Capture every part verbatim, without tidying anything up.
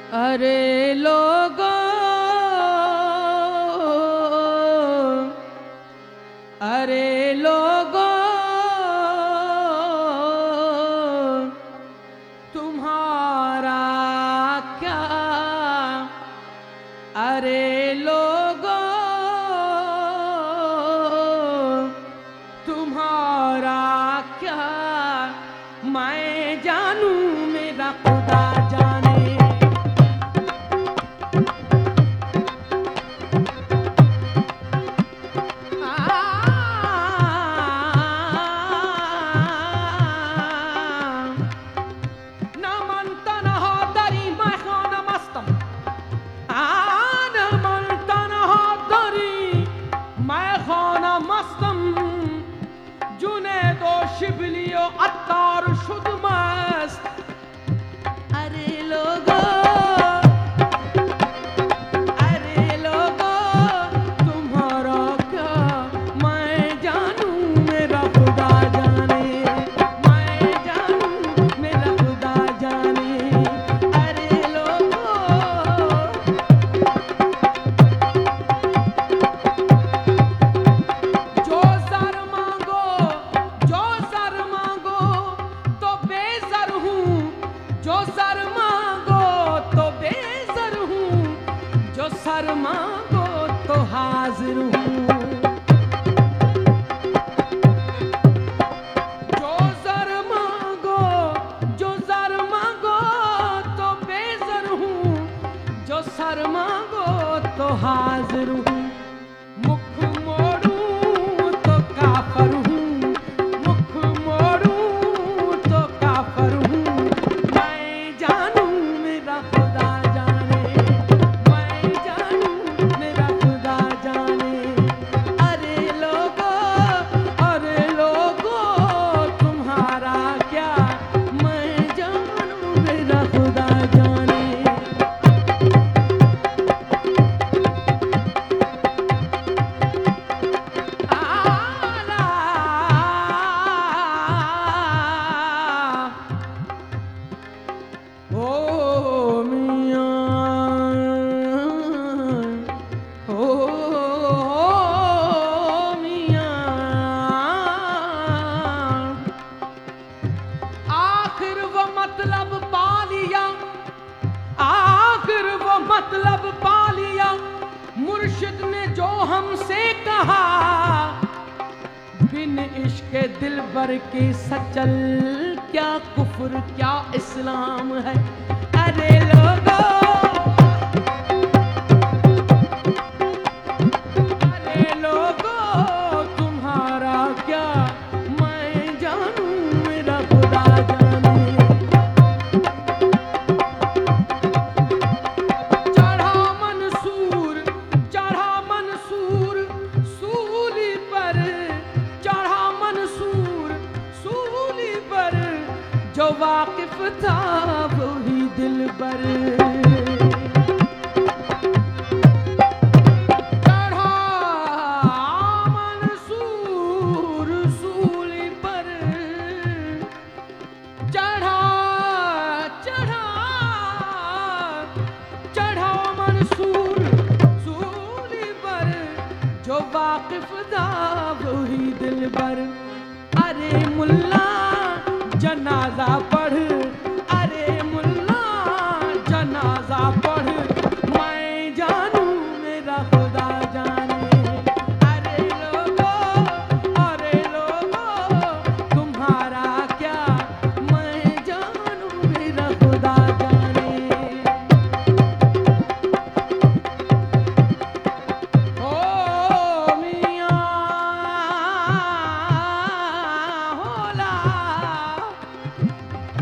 अरे लोगों, अरे लोगों, तुम्हारा क्या, अरे लोगों, तुम्हारा क्या, मैं जानूं मेरा खुदा जाने। शिबलियो अत्तार शुद्ध मस्त, अरे लोगों, अरे लोगों, तुम्हारा क्या, मैं जानूं मेरा खुदा जाने, मैं जानूं मेरा खुदा जाने। अरे लोगों, जो सर मांगो, जो सर मांगो तो बेसर हूँ, जो सर मांगो तो बेसर हूँ, जो सर मांगो तो हाजिर हूँ। जो सर मांगो, जो सर मांगो तो बेसर हूँ, जो सर मांगो तो हाजिर हूँ। मुख मोड़ूं तो काफर हूँ, मुख मोड़ूं तो काफर हूँ, मैं जानूं मेरा खुदा जाने, मैं जानूं मेरा खुदा जाने। अरे लोगों, अरे लोगों, तुम्हारा क्या, मैं जानूं मेरा खुदा जाने। ओ मियां, ओ मियां, आखिर वो मतलब पा लिया, आखिर वो मतलब पा लिया, मुर्शिद ने जो हमसे कहा, बिन इश्क दिलबर के सचल, क्या कुफ्र क्या इस्लाम है। अरे लोगों, अरे लोगों, तुम्हारा क्या, मैं जानूं मेरा खुदा जाने। चढ़ा मंसूर, चढ़ा मंसूर सूली पर, चढ़ा मंसूर सूली पर, जो वाकिफ था वही दिलबर। चढ़ा मंसूर सूली पर, चढ़ा, चढ़ा, चढ़ा मंसूर सूली पर, जो वाकिफ था वही दिलबर। अरे मुल्ला जनाजा पढ़, अरे मुल्ला जनाजा पढ़, मैं जानूं मेरा खुदा जाने। अरे लोगों, अरे लोगों, तुम्हारा क्या, मैं जानूं मेरा खुदा जाने। ओ मियां होला,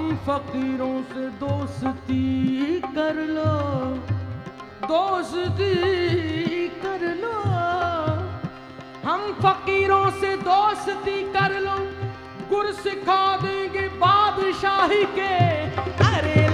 हम फकीरों से दोस्ती कर लो, दोस्ती कर लो, हम फकीरों से दोस्ती कर लो, गुर सिखा देंगे बादशाही के। अरे